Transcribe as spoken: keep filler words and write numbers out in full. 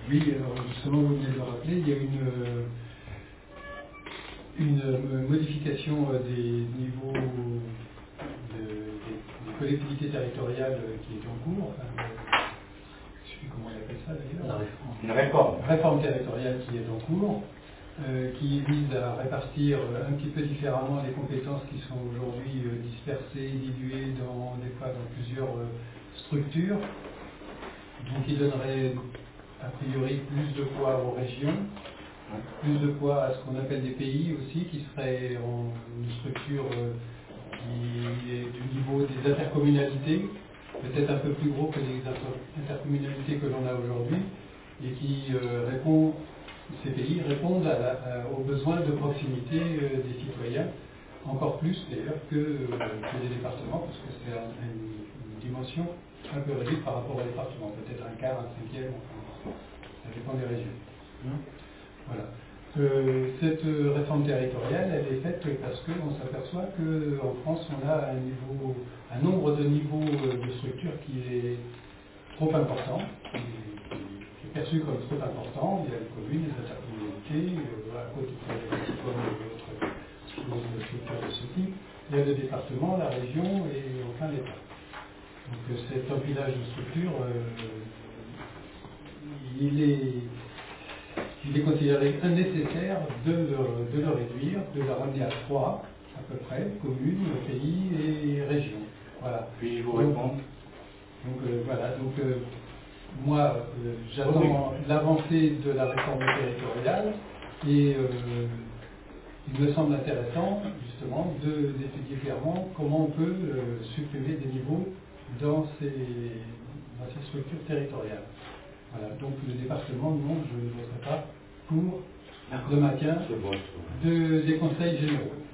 Oui, alors justement, vous venez de le rappeler, il y a une, une modification des niveaux de, des, des collectivités territoriales qui est en cours. Enfin, je ne sais plus comment on appelle ça d'ailleurs. Une réforme. Une réforme territoriale qui est en cours, euh, qui vise à répartir un petit peu différemment les compétences qui sont aujourd'hui euh, dispersées, diluées dans, des fois dans plusieurs euh, structures. Donc il donnerait a priori plus de poids aux régions, plus de poids à ce qu'on appelle des pays aussi, qui serait en une structure euh, qui est du niveau des intercommunalités, peut-être un peu plus gros que les inter- intercommunalités que l'on a aujourd'hui, et qui euh, répond, ces pays répondent à la, à- aux besoins de proximité euh, des citoyens, encore plus d'ailleurs que, euh, que les départements, parce que c'est un- une, une dimension un peu réduite par rapport aux départements, peut-être un quart, un cinquième, enfin, ça dépend des régions. Voilà. Euh, cette euh, réforme territoriale, elle est faite parce qu'on s'aperçoit qu'en France, on a un, niveau, un nombre de niveaux euh, de structure qui est trop important, qui est, qui est perçu comme trop important. Il y a les communes, les intercommunalités, euh, à côté de la comme d'autres structures de ce type. Il y a le département, la région et enfin l'État. Donc euh, cet empilage de structures, euh, il est il est considéré nécessaire de le, de le réduire, de le ramener à trois, à peu près, communes, pays et régions. Voilà. Puis je vous réponds. Donc euh, voilà, donc euh, moi euh, j'attends l'avancée de la réforme territoriale et euh, il me semble intéressant justement de, d'étudier clairement comment on peut euh, supprimer des niveaux dans ces, dans ces structures territoriales. Voilà, donc le département, non, je ne voterai pas pour le maintien de, des conseils généraux.